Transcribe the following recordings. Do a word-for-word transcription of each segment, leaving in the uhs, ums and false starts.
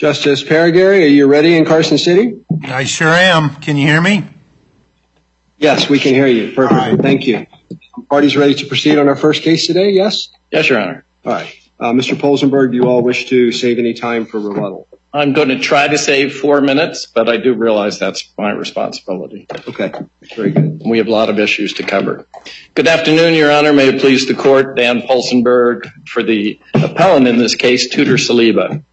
Justice Paragary, are you ready in Carson City? I sure am. Can you hear me? Yes, we can hear you. Perfect. Right. Thank you. Parties ready to proceed on our first case today? Yes? Yes, Your Honor. All right. Uh, Mister Polzenberg, do you all wish to save any time for rebuttal? I'm going to try to save four minutes, but I do realize that's my responsibility. Okay. Very good. We have a lot of issues to cover. Good afternoon, Your Honor. May it please the court, Dan Polzenberg for the appellant in this case, Tudor Saliba.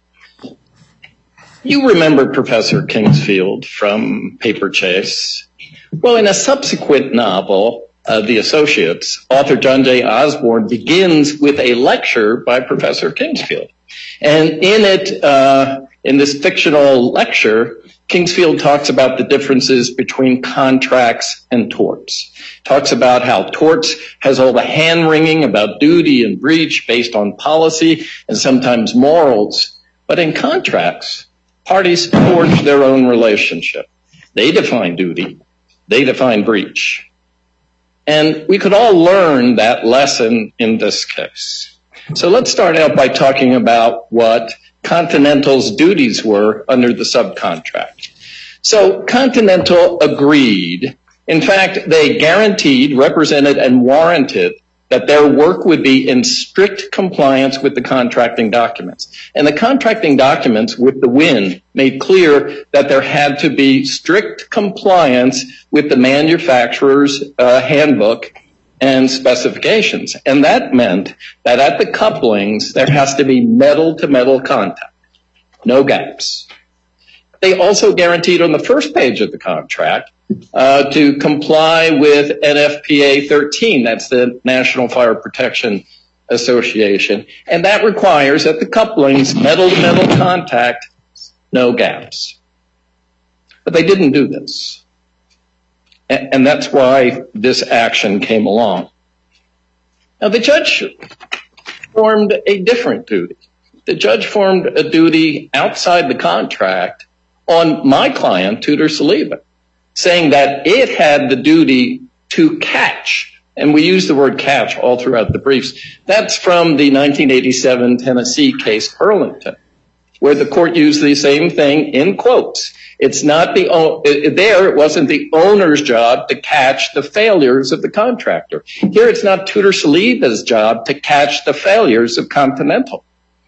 You remember Professor Kingsfield from Paper Chase. Well, in a subsequent novel, uh, The Associates, author John J. Osborne begins with a lecture by Professor Kingsfield. And in it, uh, in this fictional lecture, Kingsfield talks about the differences between contracts and torts. Talks about how torts has all the hand-wringing about duty and breach based on policy and sometimes morals. But in contracts, parties forge their own relationship. They define duty. They define breach. And we could all learn that lesson in this case. So let's start out by talking about what Continental's duties were under the subcontract. So Continental agreed. In fact, they guaranteed, represented, and warranted that their work would be in strict compliance with the contracting documents. And the contracting documents with the win made clear that there had to be strict compliance with the manufacturer's uh, handbook and specifications. And that meant that at the couplings, there has to be metal-to-metal contact, no gaps. They also guaranteed on the first page of the contract uh, to comply with N F P A thirteen, that's the National Fire Protection Association, and that requires at the couplings, metal-to-metal contact, no gaps. But they didn't do this. And that's why this action came along. Now, the judge formed a different duty. The judge formed a duty outside the contract on my client, Tudor Saliba, saying that it had the duty to catch, and we use the word catch all throughout the briefs. That's from the nineteen eighty-seven Tennessee case, Burlington, where the court used the same thing in quotes. It's not the, there it wasn't the owner's job to catch the failures of the contractor. Here it's not Tudor Saliba's job to catch the failures of Continental.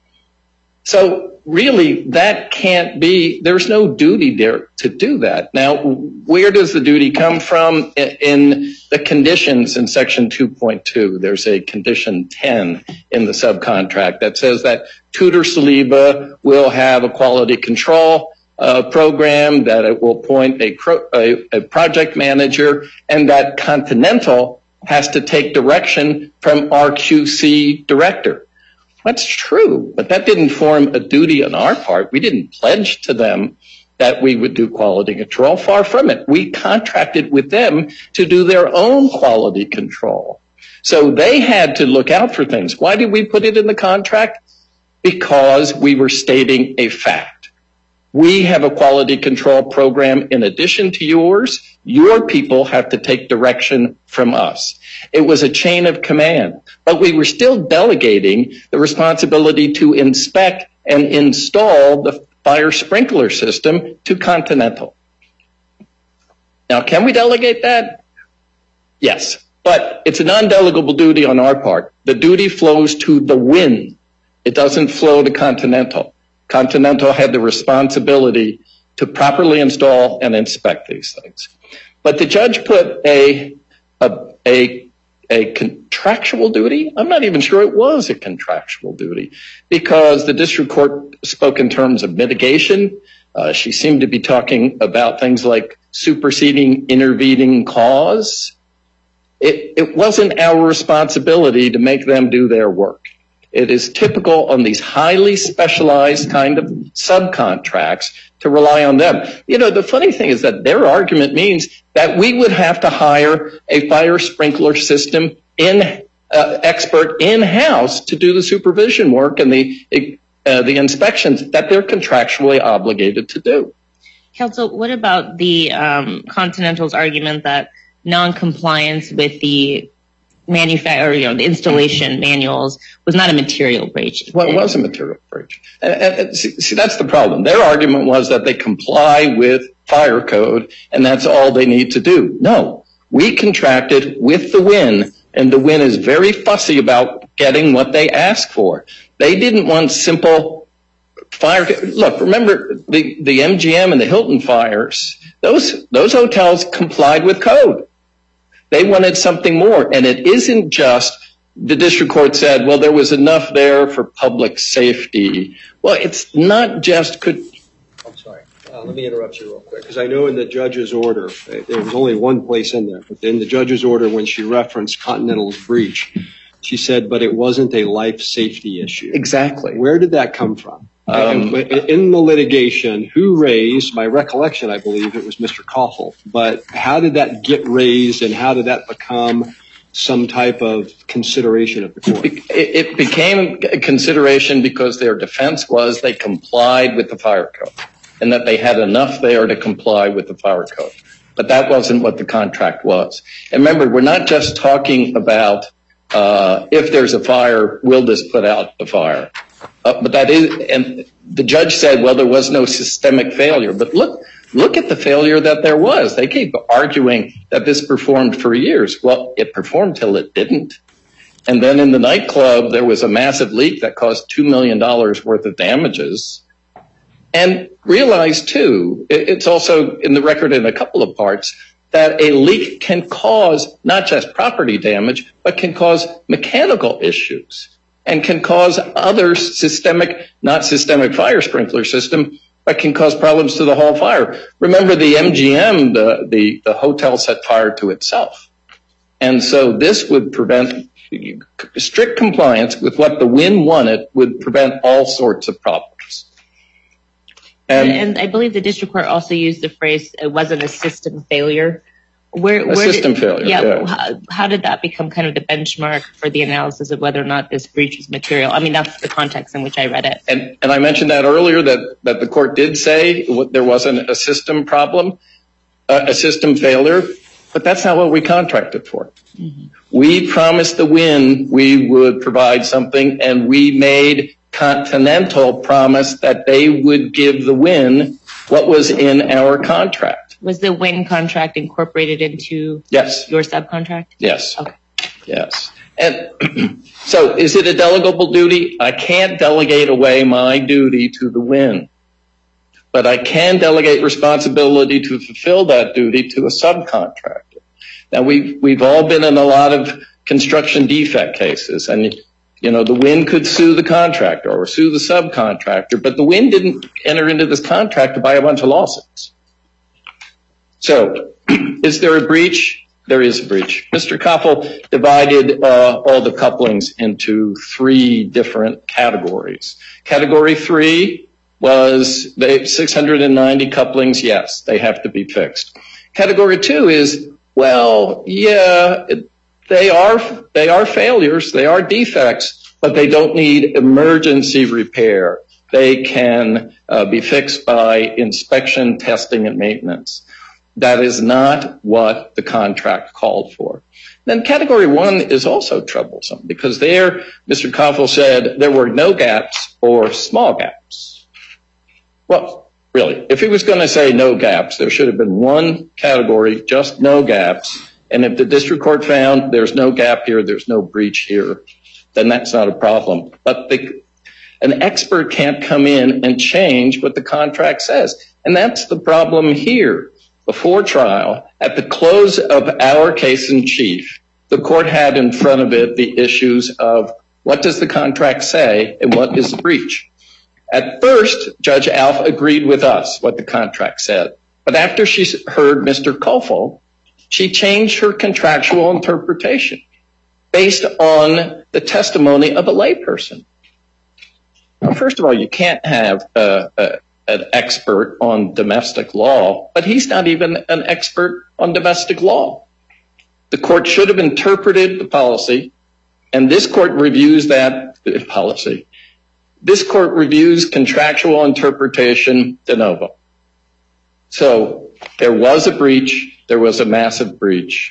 So really that can't be, there's no duty there to do that. Now, where does the duty come from? In the conditions in section two point two, there's a condition ten in the subcontract that says that Tudor Saliba will have a quality control Uh, program, that it will appoint a, pro, a, a project manager, and that Continental has to take direction from our Q C director. That's true, but that didn't form a duty on our part. We didn't pledge to them that we would do quality control. Far from it. We contracted with them to do their own quality control. So they had to look out for things. Why did we put it in the contract? Because we were stating a fact. We have a quality control program in addition to yours. Your people have to take direction from us. It was a chain of command, but we were still delegating the responsibility to inspect and install the fire sprinkler system to Continental. Now, can we delegate that? Yes, but it's a non-delegable duty on our part. The duty flows to the win. It doesn't flow to Continental. Continental had the responsibility to properly install and inspect these things. But the judge put a, a, a, a contractual duty. I'm not even sure it was a contractual duty because the district court spoke in terms of mitigation. Uh, she seemed to be talking about things like superseding intervening cause. It, it wasn't our responsibility to make them do their work. It is typical on these highly specialized kind of subcontracts to rely on them. You know, the funny thing is that their argument means that we would have to hire a fire sprinkler system in uh, expert in-house to do the supervision work and the uh, the inspections that they're contractually obligated to do. Counsel, what about the um, Continental's argument that non-compliance with the manufacture, you know, the installation manuals was not a material breach. Well, it was a material breach. And, and, see, see, that's the problem. Their argument was that they comply with fire code and that's all they need to do. No, we contracted with the W I N, and the W I N is very fussy about getting what they ask for. They didn't want simple fire. Look, remember the, the M G M and the Hilton fires, those, those hotels complied with code. They wanted something more, and it isn't just the district court said, well, there was enough there for public safety. Well, it's not just could. I'm sorry. Uh, let me interrupt you real quick, because I know in the judge's order, there was only one place in there, but in the judge's order, when she referenced Continental's breach, she said, but it wasn't a life safety issue. Exactly. Where did that come from? Um, in the litigation, who raised, my recollection, I believe it was Mister Koffel, but how did that get raised and how did that become some type of consideration of the court? It, it became a consideration because their defense was they complied with the fire code and that they had enough there to comply with the fire code. But that wasn't what the contract was. And remember, we're not just talking about uh, if there's a fire, will this put out the fire? Uh, but that is, and the judge said, well, there was no systemic failure. But look, look at the failure that there was. They keep arguing that this performed for years. Well, it performed till it didn't. And then in the nightclub, there was a massive leak that caused two million dollars worth of damages. And realize, too, it's also in the record in a couple of parts, that a leak can cause not just property damage, but can cause mechanical issues and can cause other systemic, not systemic fire sprinkler system, but can cause problems to the whole fire. Remember the M G M, the, the, the hotel set fire to itself. And so this would prevent strict compliance with what the W I N wanted, would prevent all sorts of problems. And, and I believe the district court also used the phrase, it wasn't a system failure. Where, a where system did, failure, yeah. yeah. How, how did that become kind of the benchmark for the analysis of whether or not this breach was material? I mean, that's the context in which I read it. And, and I mentioned that earlier, that, that the court did say there wasn't a system problem, uh, a system failure, but that's not what we contracted for. Mm-hmm. We promised the W I N we would provide something, and we made Continental promise that they would give the W I N what was in our contract. Was the W I N contract incorporated into yes. your subcontract? Yes. Okay. Yes. And so is it a delegable duty? I can't delegate away my duty to the W I N, but I can delegate responsibility to fulfill that duty to a subcontractor. Now, we've, we've all been in a lot of construction defect cases, and you know, the W I N could sue the contractor or sue the subcontractor, but the W I N didn't enter into this contract to buy a bunch of lawsuits. So, is there a breach? There is a breach. Mister Koffel divided uh, all the couplings into three different categories. Category three was the six hundred ninety couplings. Yes, they have to be fixed. Category two is, well, yeah, it, They are, they are failures, they are defects, but they don't need emergency repair. They can uh, be fixed by inspection, testing, and maintenance. That is not what the contract called for. Then category one is also troublesome because there, Mister Koffel said there were no gaps or small gaps. Well, really, if he was going to say no gaps, there should have been one category, just no gaps. And if the district court found there's no gap here, there's no breach here, then that's not a problem. But the, an expert can't come in and change what the contract says. And that's the problem here. Before trial, at the close of our case in chief, the court had in front of it the issues of what does the contract say and what is the breach. At first, Judge Alf agreed with us what the contract said. But after she heard Mister Koffel, she changed her contractual interpretation based on the testimony of a layperson. Now, first of all, you can't have uh, uh, an expert on domestic law, but he's not even an expert on domestic law. The court should have interpreted the policy, and this court reviews that policy. This court reviews contractual interpretation de novo. So there was a breach. There was a massive breach,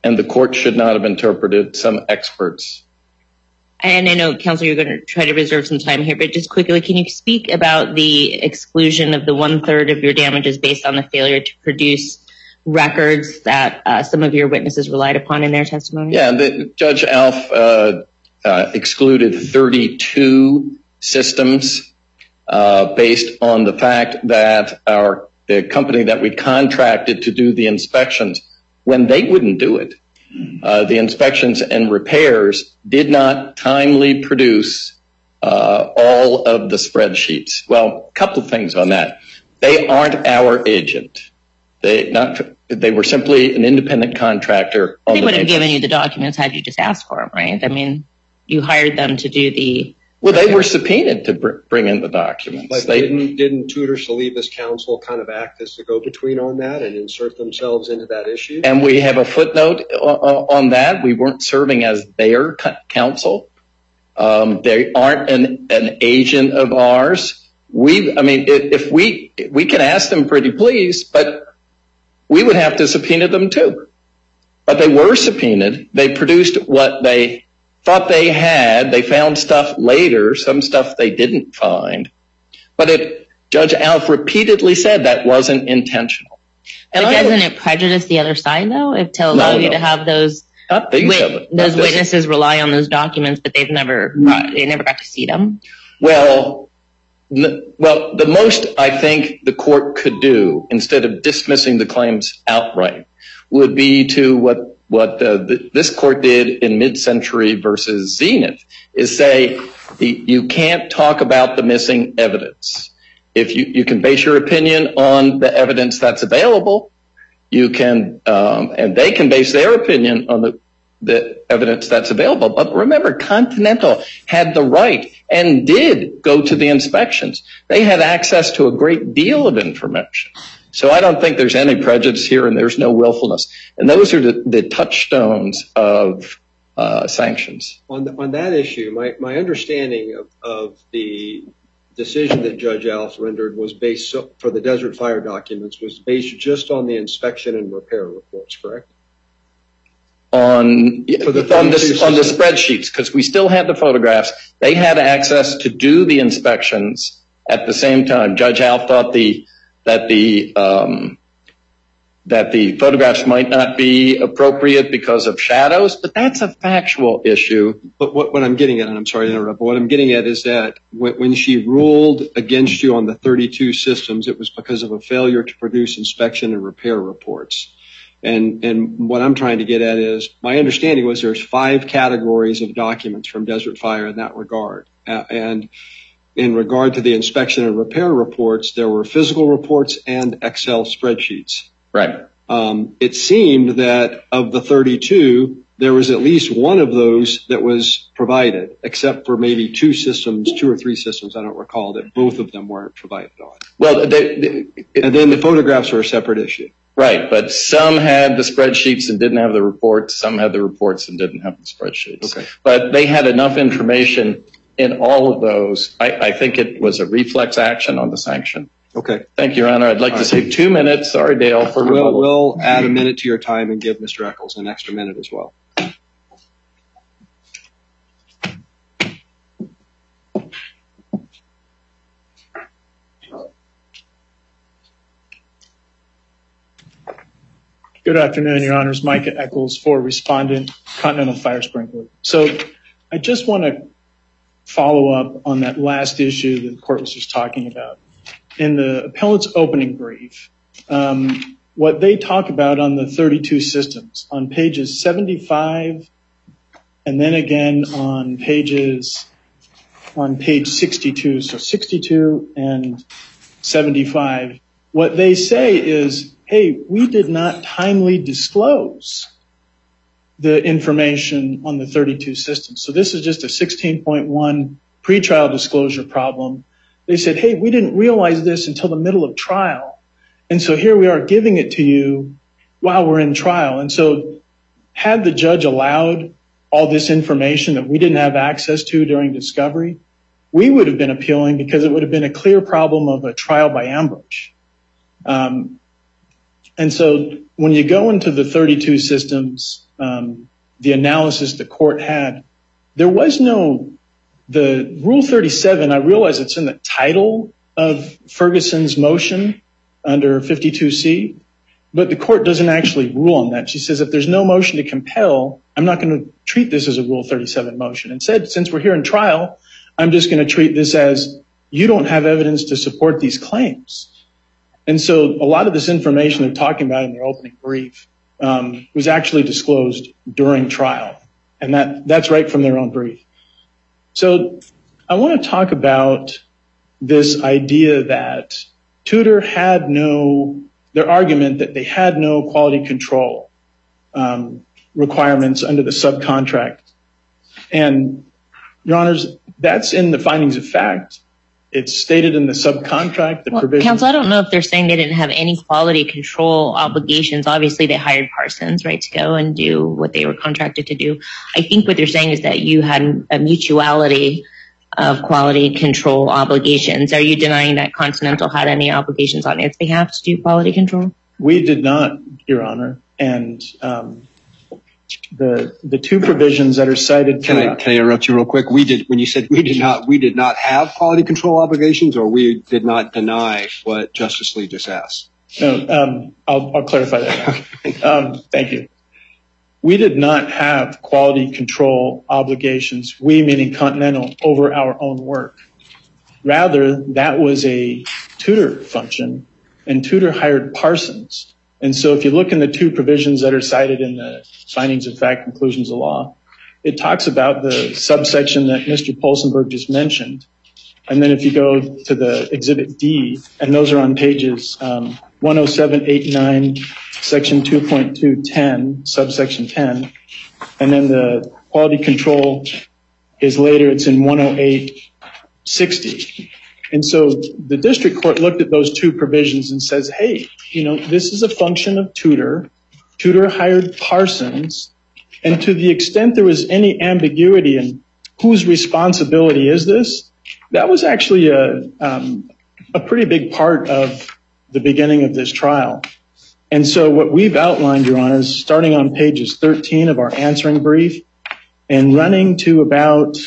and the court should not have interpreted some experts. And I know, Counselor, you're going to try to reserve some time here, but just quickly, can you speak about the exclusion of the one-third of your damages based on the failure to produce records that uh, some of your witnesses relied upon in their testimony? Yeah, the, Judge Alf uh, uh, excluded thirty-two systems uh, based on the fact that our the company that we contracted to do the inspections, when they wouldn't do it, Uh, the inspections and repairs did not timely produce uh, all of the spreadsheets. Well, a couple of things on that. They aren't our agent. They not. They were simply an independent contractor. They would have given you the documents had you just asked for them, right? I mean, you hired them to do the... Well, they were subpoenaed to br- bring in the documents. But they, didn't, didn't Tudor Saliba's counsel kind of act as the go-between on that and insert themselves into that issue? And we have a footnote on that. We weren't serving as their counsel. Um, they aren't an, an agent of ours. We, I mean, if we, we can ask them pretty please, but we would have to subpoena them too. But they were subpoenaed. They produced what they thought they had. They found stuff later, some stuff they didn't find. But it, Judge Alf repeatedly said that wasn't intentional. And but doesn't I, it prejudice the other side, though, if to allow no, you no. to have those wit- those witnesses rely on those documents, but they've never brought, they never got to see them? Well, n- well, the most I think the court could do, instead of dismissing the claims outright, would be to what What uh, the, this court did in Mid-Century versus Zenith is say the, you can't talk about the missing evidence. If you, you can base your opinion on the evidence that's available, you can, um, and they can base their opinion on the, the evidence that's available. But remember, Continental had the right and did go to the inspections. They had access to a great deal of information. So I don't think there's any prejudice here, and there's no willfulness. And those are the, the touchstones of uh, sanctions. On, the, on that issue, my, my understanding of, of the decision that Judge Alf rendered was based so, for the Desert Fire documents was based just on the inspection and repair reports, correct? On, for the on, the, on the spreadsheets, because we still had the photographs. They had access to do the inspections at the same time. Judge Alf thought the that the um, that the photographs might not be appropriate because of shadows, but that's a factual issue. But what, what I'm getting at, and I'm sorry to interrupt, but what I'm getting at is that when, when she ruled against you on the thirty-two systems, it was because of a failure to produce inspection and repair reports. And, and what I'm trying to get at is, my understanding was there's five categories of documents from Desert Fire in that regard. Uh, and in regard to the inspection and repair reports, there were physical reports and Excel spreadsheets. Right. Um, it seemed that of the thirty-two, there was at least one of those that was provided, except for maybe two systems, two or three systems, I don't recall, that both of them weren't provided on. Well, they, they, and then the photographs are a separate issue. Right, but some had the spreadsheets and didn't have the reports. Some had the reports and didn't have the spreadsheets. Okay. But they had enough information in all of those. I, I think it was a reflex action on the sanction. Okay. Thank you, Your Honor. I'd like all to right. save two minutes. Sorry, Dale, for rebuttal. We'll, we'll add a minute to your time and give Mister Eccles an extra minute as well. Good afternoon, Your Honors. Micah Eccles for Respondent, Continental Fire Sprinkler. So I just want to follow up on that last issue that the court was just talking about. In the appellant's opening brief, um, what they talk about on the thirty-two systems, on pages seventy-five and then again on pages, on page sixty-two, so sixty-two and seventy-five, what they say is, hey, we did not timely disclose the information on the thirty-two systems. So this is just a sixteen point one pretrial disclosure problem. They said, hey, we didn't realize this until the middle of trial. And so here we are giving it to you while we're in trial. And so had the judge allowed all this information that we didn't have access to during discovery, we would have been appealing because it would have been a clear problem of a trial by ambush. Um, And so when you go into the thirty-two systems, um, the analysis the court had, there was no, the Rule thirty-seven, I realize it's in the title of Ferguson's motion under fifty-two C, but the court doesn't actually rule on that. She says if there's no motion to compel, I'm not going to treat this as a Rule thirty-seven motion. Instead, since we're here in trial, I'm just going to treat this as you don't have evidence to support these claims. And so a lot of this information they're talking about in their opening brief um, was actually disclosed during trial. And that, that's right from their own brief. So I want to talk about this idea that Tudor had no, their argument that they had no quality control um, requirements under the subcontract. And, Your Honors, that's in the findings of fact. It's stated in the subcontract, the well, provision. Counsel, I don't know if they're saying they didn't have any quality control obligations. Obviously, they hired Parsons, right, to go and do what they were contracted to do. I think what they're saying is that you had a mutuality of quality control obligations. Are you denying that Continental had any obligations on its behalf to do quality control? We did not, Your Honor. And um, the the two provisions that are cited. Can I can I interrupt you real quick? We did when you said we did not we did not have quality control obligations, or we did not deny what Justice Lee just asked. No, um, I'll, I'll clarify that now. um, thank you. We did not have quality control obligations. We, meaning Continental, over our own work. Rather, that was a Tudor function, and Tudor hired Parsons. And so if you look in the two provisions that are cited in the findings of fact, conclusions of law, it talks about the subsection that Mister Polsenberg just mentioned. And then if you go to the Exhibit D, and those are on pages um, one oh seven eighty-nine, Section two point two ten, subsection ten, and then the quality control is later, it's in one oh eight sixty. And so the district court looked at those two provisions and says, hey, you know, this is a function of Tudor. Tudor hired Parsons. And to the extent there was any ambiguity in whose responsibility is this, that was actually a, um, a pretty big part of the beginning of this trial. And so what we've outlined, Your Honors, starting on pages thirteen of our answering brief and running to about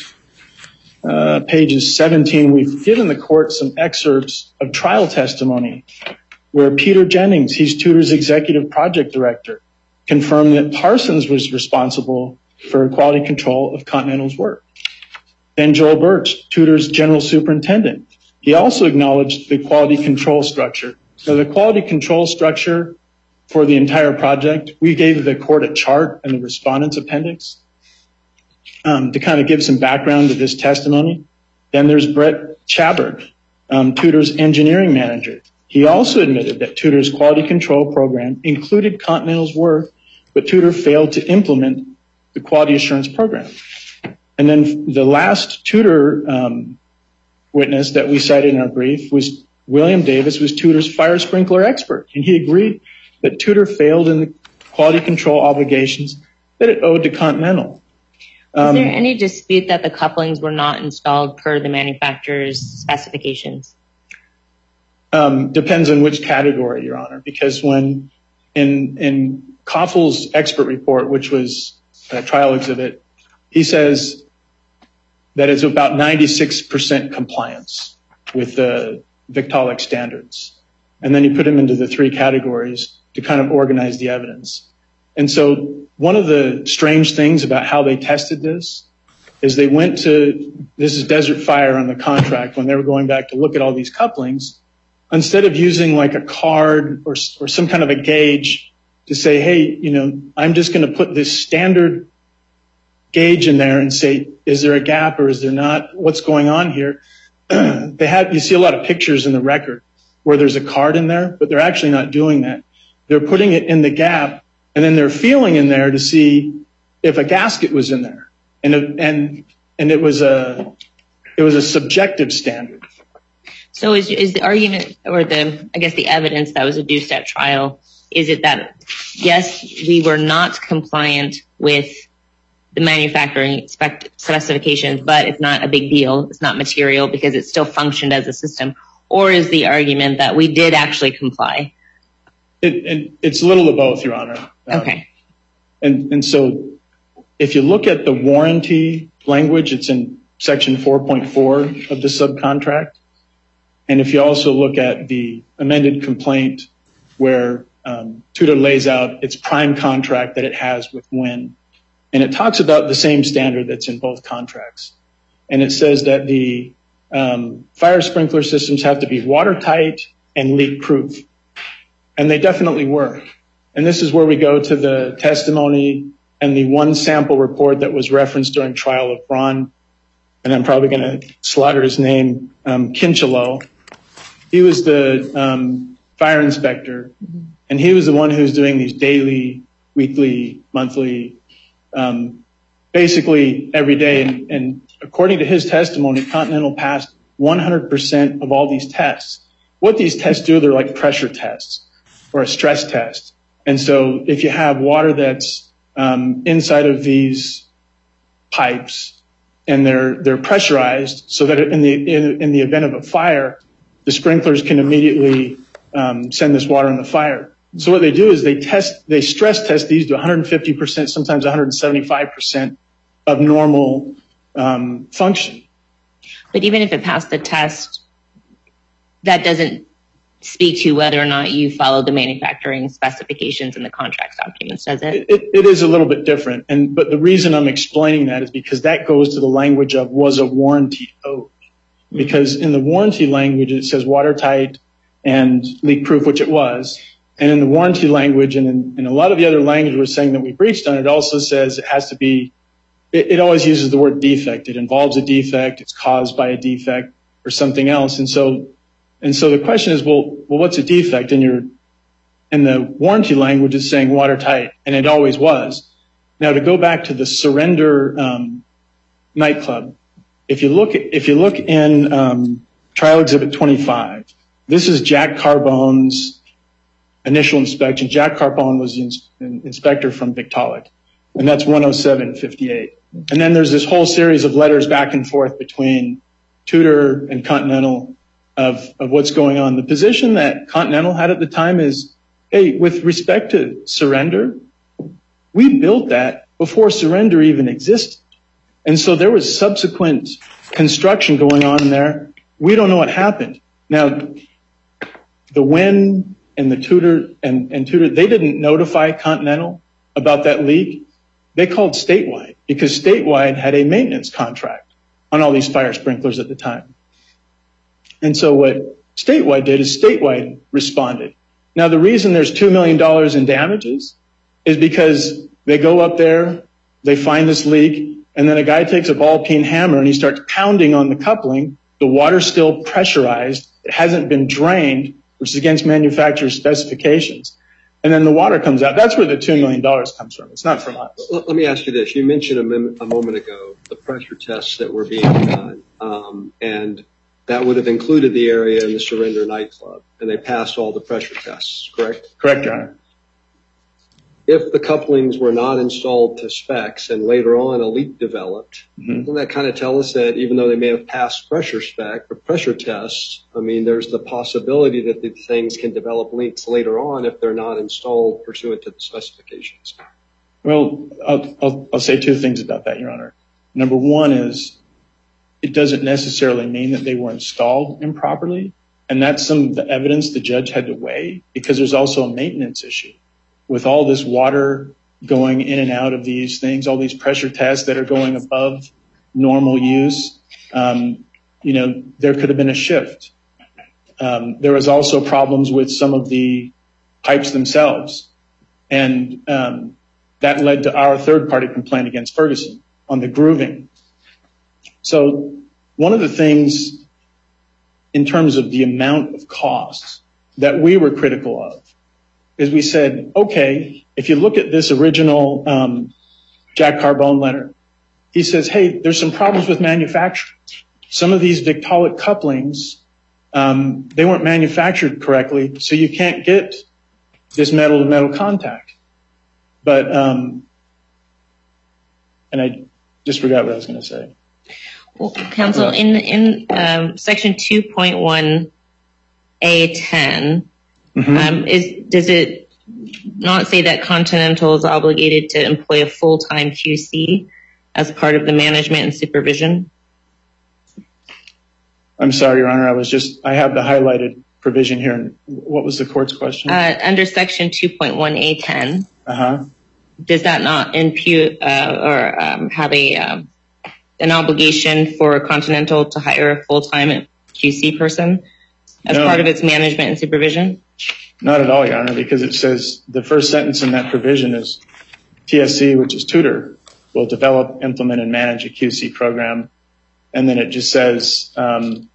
Uh, pages seventeen, we've given the court some excerpts of trial testimony where Peter Jennings, he's Tudor's executive project director, confirmed that Parsons was responsible for quality control of Continental's work. Then Joel Birch, Tudor's general superintendent, he also acknowledged the quality control structure. So the quality control structure for the entire project, we gave the court a chart in the respondent's appendix. Um, to kind of give some background to this testimony. Then there's Brett Chabert, um, Tudor's engineering manager. He also admitted that Tudor's quality control program included Continental's work, but Tudor failed to implement the quality assurance program. And then the last Tudor um, witness that we cited in our brief was William Davis, was Tudor's fire sprinkler expert. And he agreed that Tudor failed in the quality control obligations that it owed to Continental. Is there any dispute that the couplings were not installed per the manufacturer's specifications? Um, depends on which category, Your Honor, because when in, in Koffel's expert report, which was a trial exhibit, he says that it's about ninety-six percent compliance with the Victaulic standards. And then you put them into the three categories to kind of organize the evidence. And so one of the strange things about how they tested this is they went to, this is Desert Fire on the contract, when they were going back to look at all these couplings, instead of using like a card or, or some kind of a gauge to say, hey, you know, I'm just going to put this standard gauge in there and say, is there a gap or is there not? What's going on here? They had, you see a lot of pictures in the record where there's a card in there, but they're actually not doing that. They're putting it in the gap, and then they're feeling in there to see if a gasket was in there, and and and it was a it was a subjective standard. So is is the argument, or the I guess the evidence that was adduced at trial, is it that yes, we were not compliant with the manufacturing spec specifications, but it's not a big deal, it's not material because it still functioned as a system, or is the argument that we did actually comply? It, it, it's a little of both, Your Honor. Okay. And, and so if you look at the warranty language, it's in section four point four of the subcontract. And if you also look at the amended complaint where um, Tudor lays out its prime contract that it has with Wynn, and it talks about the same standard that's in both contracts. And it says that the um, fire sprinkler systems have to be watertight and leak-proof. And they definitely were. And this is where we go to the testimony and the one sample report that was referenced during trial of Ron, and I'm probably going to slaughter his name, um, Kinchelo. He was the um, fire inspector, and he was the one who was doing these daily, weekly, monthly, um, basically every day. And, and according to his testimony, Continental passed one hundred percent of all these tests. What these tests do, they're like pressure tests or a stress test. And so if you have water that's um, inside of these pipes and they're they're pressurized so that in the in, in the event of a fire, the sprinklers can immediately um, send this water in the fire. So what they do is they test, they stress test these to one hundred fifty percent, sometimes one hundred seventy-five percent of normal um, function. But even if it passed the test, that doesn't speak to whether or not you follow the manufacturing specifications in the contract documents, does it? It, it is a little bit different. And but the reason I'm explaining that is because that goes to the language of was a warranty owed. Because in the warranty language, it says watertight and leak-proof, which it was. And in the warranty language and in, in a lot of the other language we're saying that we breached on, it also says it has to be, it, it always uses the word defect. It involves a defect. It's caused by a defect or something else. And so, and so the question is, well, well, what's a defect? And your, and the warranty language is saying watertight, and it always was. Now to go back to the Surrender um, nightclub, if you look, if you look in um, Trial Exhibit twenty-five, this is Jack Carbone's initial inspection. Jack Carbone was the ins- inspector from Victaulic, and that's one oh seven fifty-eight. And then there's this whole series of letters back and forth between Tudor and Continental of, of what's going on. The position that Continental had at the time is, hey, with respect to Surrender, we built that before Surrender even existed. And so there was subsequent construction going on in there. We don't know what happened. Now, the Wynn and the Tudor and, and Tudor, they didn't notify Continental about that leak. They called Statewide because Statewide had a maintenance contract on all these fire sprinklers at the time. And so what Statewide did is Statewide responded. Now, the reason there's two million dollars in damages is because they go up there, they find this leak, and then a guy takes a ball peen hammer and he starts pounding on the coupling. The water's still pressurized. It hasn't been drained, which is against manufacturer's specifications. And then the water comes out. That's where the two million dollars comes from. It's not from us. Let me ask you this. You mentioned a, mem- a moment ago the pressure tests that were being done, um, and that would have included the area in the Surrender nightclub, and they passed all the pressure tests, correct? Correct, Your Honor. If the couplings were not installed to specs and later on a leak developed, Mm-hmm. doesn't that kind of tell us that even though they may have passed pressure spec or pressure tests, I mean, there's the possibility that these things can develop leaks later on if they're not installed pursuant to the specifications? Well, I'll, I'll, I'll say two things about that, Your Honor. Number one is it doesn't necessarily mean that they were installed improperly, and that's some of the evidence the judge had to weigh because there's also a maintenance issue. With all this water going in and out of these things, all these pressure tests that are going above normal use, um, you know, there could have been a shift. Um, there was also problems with some of the pipes themselves. And um, that led to our third-party complaint against Ferguson on the grooving. So one of the things in terms of the amount of costs that we were critical of is we said, okay, if you look at this original um, Jack Carbone letter, he says, hey, there's some problems with manufacturing. Some of these Victaulic couplings, um, they weren't manufactured correctly, so you can't get this metal-to-metal contact. But, um, and I just forgot what I was going to say. Well, counsel, in in um, section two point one A ten, Mm-hmm. um, is does it not say that Continental is obligated to employ a full-time Q C as part of the management and supervision? I'm sorry, Your Honor. I was just, I have the highlighted provision here. What was the court's question? Uh, under section two point one A ten, Uh-huh. does that not impute uh, or um, have a um, an obligation for Continental to hire a full-time Q C person as No. part of its management and supervision? Not at all, Your Honor, because it says the first sentence in that provision is T S C, which is Tutor, will develop, implement, and manage a Q C program. And then it just says um,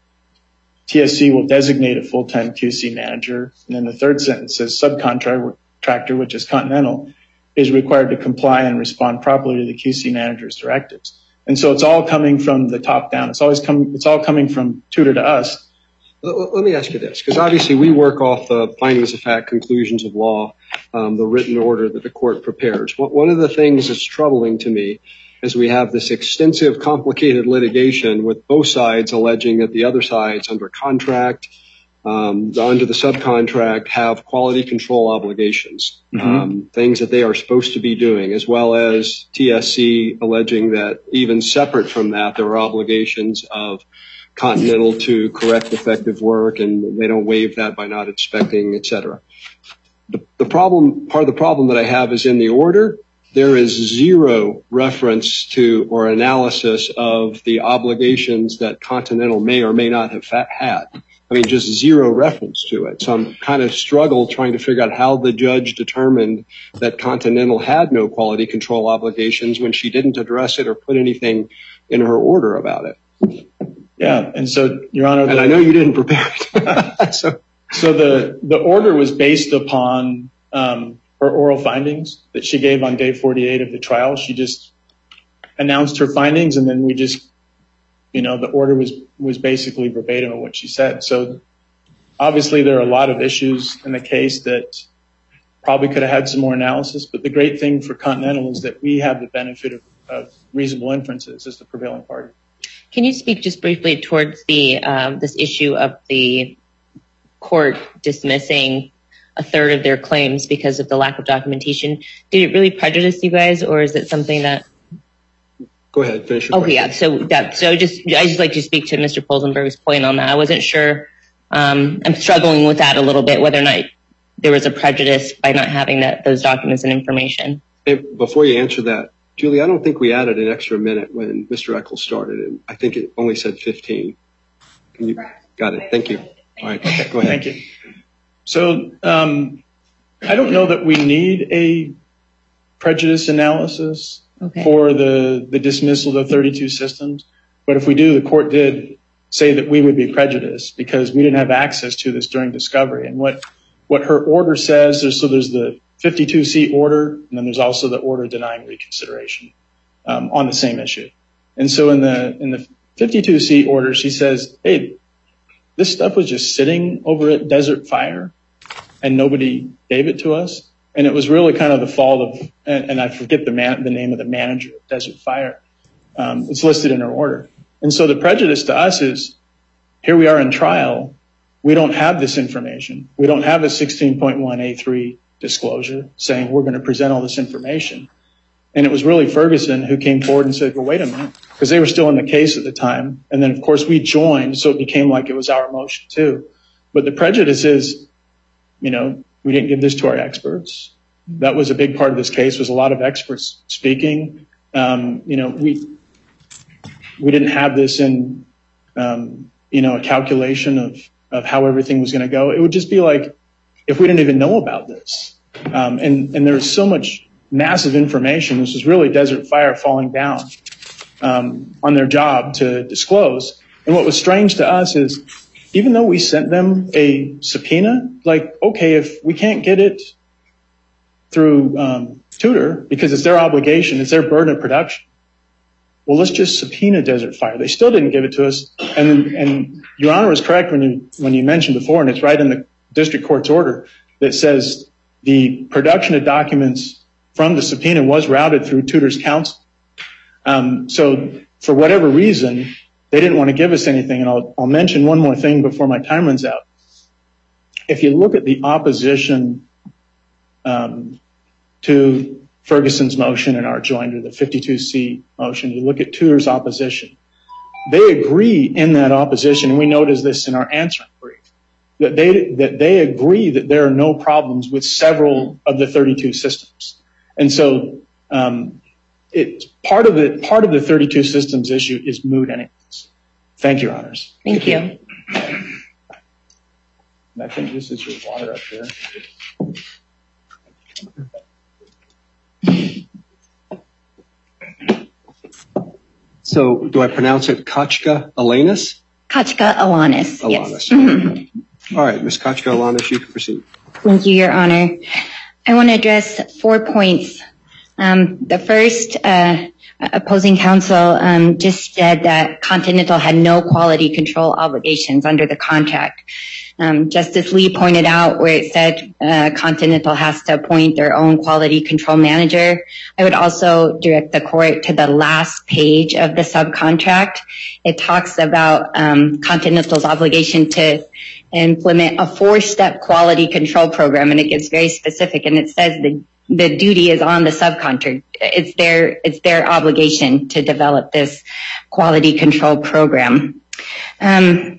T S C will designate a full-time Q C manager. And then the third sentence says subcontractor, which is Continental, is required to comply and respond properly to the Q C manager's directives. And so it's all coming from the top down. It's always come, it's all coming from Tutor to us. Let me ask you this, because obviously we work off the findings of fact, conclusions of law, um, the written order that the court prepares. One of the things that's troubling to me is we have this extensive, complicated litigation with both sides alleging that the other sides under contract, um, under the subcontract, have quality control obligations, mm-hmm. um, things that they are supposed to be doing, as well as T S C alleging that even separate from that, there are obligations of Continental to correct defective work, and they don't waive that by not inspecting, et cetera. The, the problem, part of the problem that I have is in the order, there is zero reference to or analysis of the obligations that Continental may or may not have fa- had. I mean, just zero reference to it. So I'm kind of struggle trying to figure out how the judge determined that Continental had no quality control obligations when she didn't address it or put anything in her order about it. Yeah, and so, Your Honor, and I know you didn't prepare it. so, so the the order was based upon um, her oral findings that she gave on day forty-eight of the trial. She just announced her findings, and then we just, you know, the order was was basically verbatim of what she said. So, obviously, there are a lot of issues in the case that probably could have had some more analysis. But the great thing for Continental is that we have the benefit of, of reasonable inferences as the prevailing party. Can you speak just briefly towards the um, this issue of the court dismissing a third of their claims because of the lack of documentation? Did it really prejudice you guys, or is it something that? Go ahead, finish your Okay, question. yeah. So that so just I just like to speak to Mister Polzenberg's point on that. I wasn't sure. Um, I'm struggling with that a little bit, whether or not there was a prejudice by not having that those documents and information. Hey, before you answer that, Julie, I don't think we added an extra minute when Mister Eccles started, and I think it only said fifteen. Can you, got it. Thank you. All right, okay, go ahead. Thank you. So um, I don't know that we need a prejudice analysis okay. for the, the dismissal of the thirty-two systems, but if we do, the court did say that we would be prejudiced because we didn't have access to this during discovery. And what, what her order says, is, so there's the fifty-two C order, and then there's also the order denying reconsideration um, on the same issue. And so in the in the fifty-two C order, she says, hey, this stuff was just sitting over at Desert Fire, and nobody gave it to us. And it was really kind of the fault of, and, and I forget the man, the name of the manager of Desert Fire. Um, it's listed in her order. And so the prejudice to us is, here we are in trial. We don't have this information. We don't have a sixteen point one A three disclosure saying we're going to present all this information. And it was really Ferguson who came forward and said, well, wait a minute, because they were still in the case at the time. And then, of course, we joined, so it became like it was our motion too. But the prejudice is, you know, we didn't give this to our experts. That was a big part of this case, was a lot of experts speaking. Um, you know, we we didn't have this in, um, you know, a calculation of, of how everything was going to go. It would just be like if we didn't even know about this. Um, and, and there's so much massive information. This was really Desert Fire falling down um, on their job to disclose. And what was strange to us is, even though we sent them a subpoena, like, okay, if we can't get it through um, Tutor, because it's their obligation, it's their burden of production, well, let's just subpoena Desert Fire. They still didn't give it to us. And, and Your Honor was correct when you, when you mentioned before, and it's right in the district court's order, that says the production of documents from the subpoena was routed through Tutor's counsel. Um, so for whatever reason, they didn't want to give us anything. And I'll, I'll mention one more thing before my time runs out. If you look at the opposition um, to Ferguson's motion and our joinder, the fifty-two C motion. You look at Tudor's opposition. They agree in that opposition, and we notice this in our answering brief, that they, that they agree that there are no problems with several of the thirty-two systems. And so um, it, part of the part of the thirty-two systems issue is moot anyways. Thank you, Your Honors. Thank you. And I think this is your water up there. So do I pronounce it Kachka Alanis? Kachka Alanis. Alanis. Yes. Mm-hmm. All right, Miz Kachka Alanis, you can proceed. Thank you, Your Honor. I want to address four points. Um, the first, uh, opposing counsel um, just said that Continental had no quality control obligations under the contract. Um, Justice Lee pointed out where it said uh, Continental has to appoint their own quality control manager. I would also direct the court to the last page of the subcontract. It talks about um, Continental's obligation to implement a four-step quality control program, and it gets very specific, and it says the the duty is on the subcontractor. It's their it's their obligation to develop this quality control program. Um,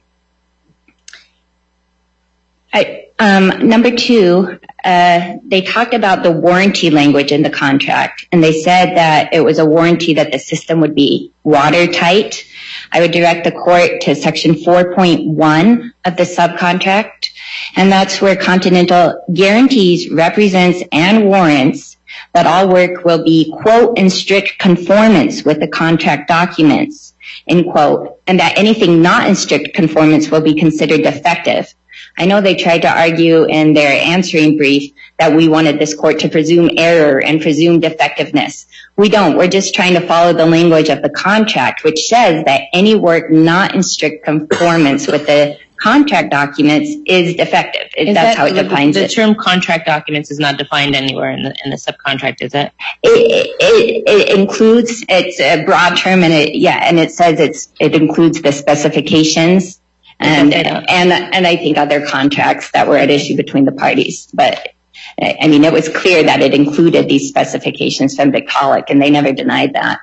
I, um, number two, uh, they talked about the warranty language in the contract, and they said that it was a warranty that the system would be watertight. I would direct the court to section four point one of the subcontract, and that's where Continental guarantees, represents, and warrants that all work will be, quote, in strict conformance with the contract documents, end quote, and that anything not in strict conformance will be considered defective. I know they tried to argue in their answering brief that we wanted this court to presume error and presume defectiveness. We don't. We're just trying to follow the language of the contract, which says that any work not in strict conformance with the contract documents is defective. That's that, how it defines the, the it. The term contract documents is not defined anywhere in the, in the subcontract, is it? It, it, it includes, it's a broad term, and it, yeah, and it says it's, it includes the specifications and, and, and I think other contracts that were at issue between the parties. But I mean, it was clear that it included these specifications from Victaulic, and they never denied that.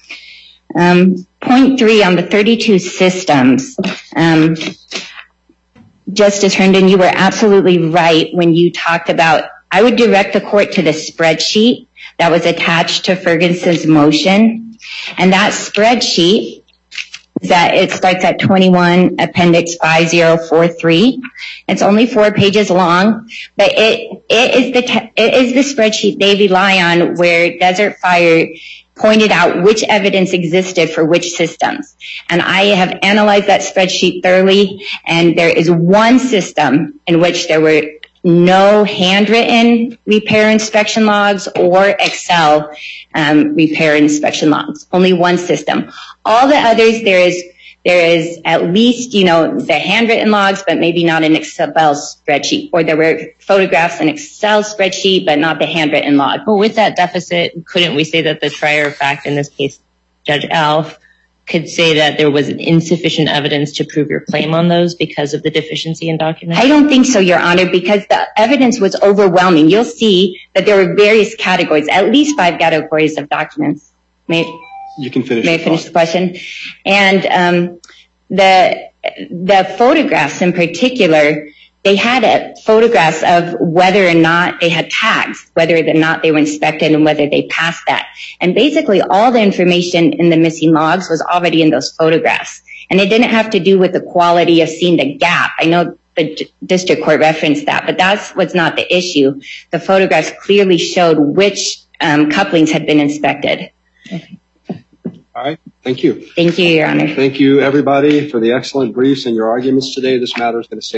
Um, point three on the thirty-two systems. Um, Justice Herndon, you were absolutely right when you talked about, I would direct the court to the spreadsheet that was attached to Ferguson's motion. And that spreadsheet, that it starts at twenty-one Appendix five zero four three. It's only four pages long, but it, it is the, it is the spreadsheet they rely on where Desert Fire pointed out which evidence existed for which systems. And I have analyzed that spreadsheet thoroughly, and there is one system in which there were no handwritten repair inspection logs or Excel um, repair inspection logs. Only one system. All the others, there is there is at least, you know, the handwritten logs, but maybe not an Excel spreadsheet. Or there were photographs in Excel spreadsheet, but not the handwritten log. Well, with that deficit, couldn't we say that the trier of fact, in this case, Judge Alf, could say that there was insufficient evidence to prove your claim on those because of the deficiency in documents? I don't think so, Your Honor, because the evidence was overwhelming. You'll see that there were various categories, at least five categories of documents. May, you can finish. May I finish the question? And um, the the photographs in particular, they had a, photographs of whether or not they had tags, whether or not they were inspected, and whether they passed that. And basically all the information in the missing logs was already in those photographs. And it didn't have to do with the quality of seeing the gap. I know the d- district court referenced that, but that's what's not the issue. The photographs clearly showed which um, couplings had been inspected. Okay. All right. Thank you. Thank you, Your Honor. Thank you, everybody, for the excellent briefs and your arguments today. This matter is going to stay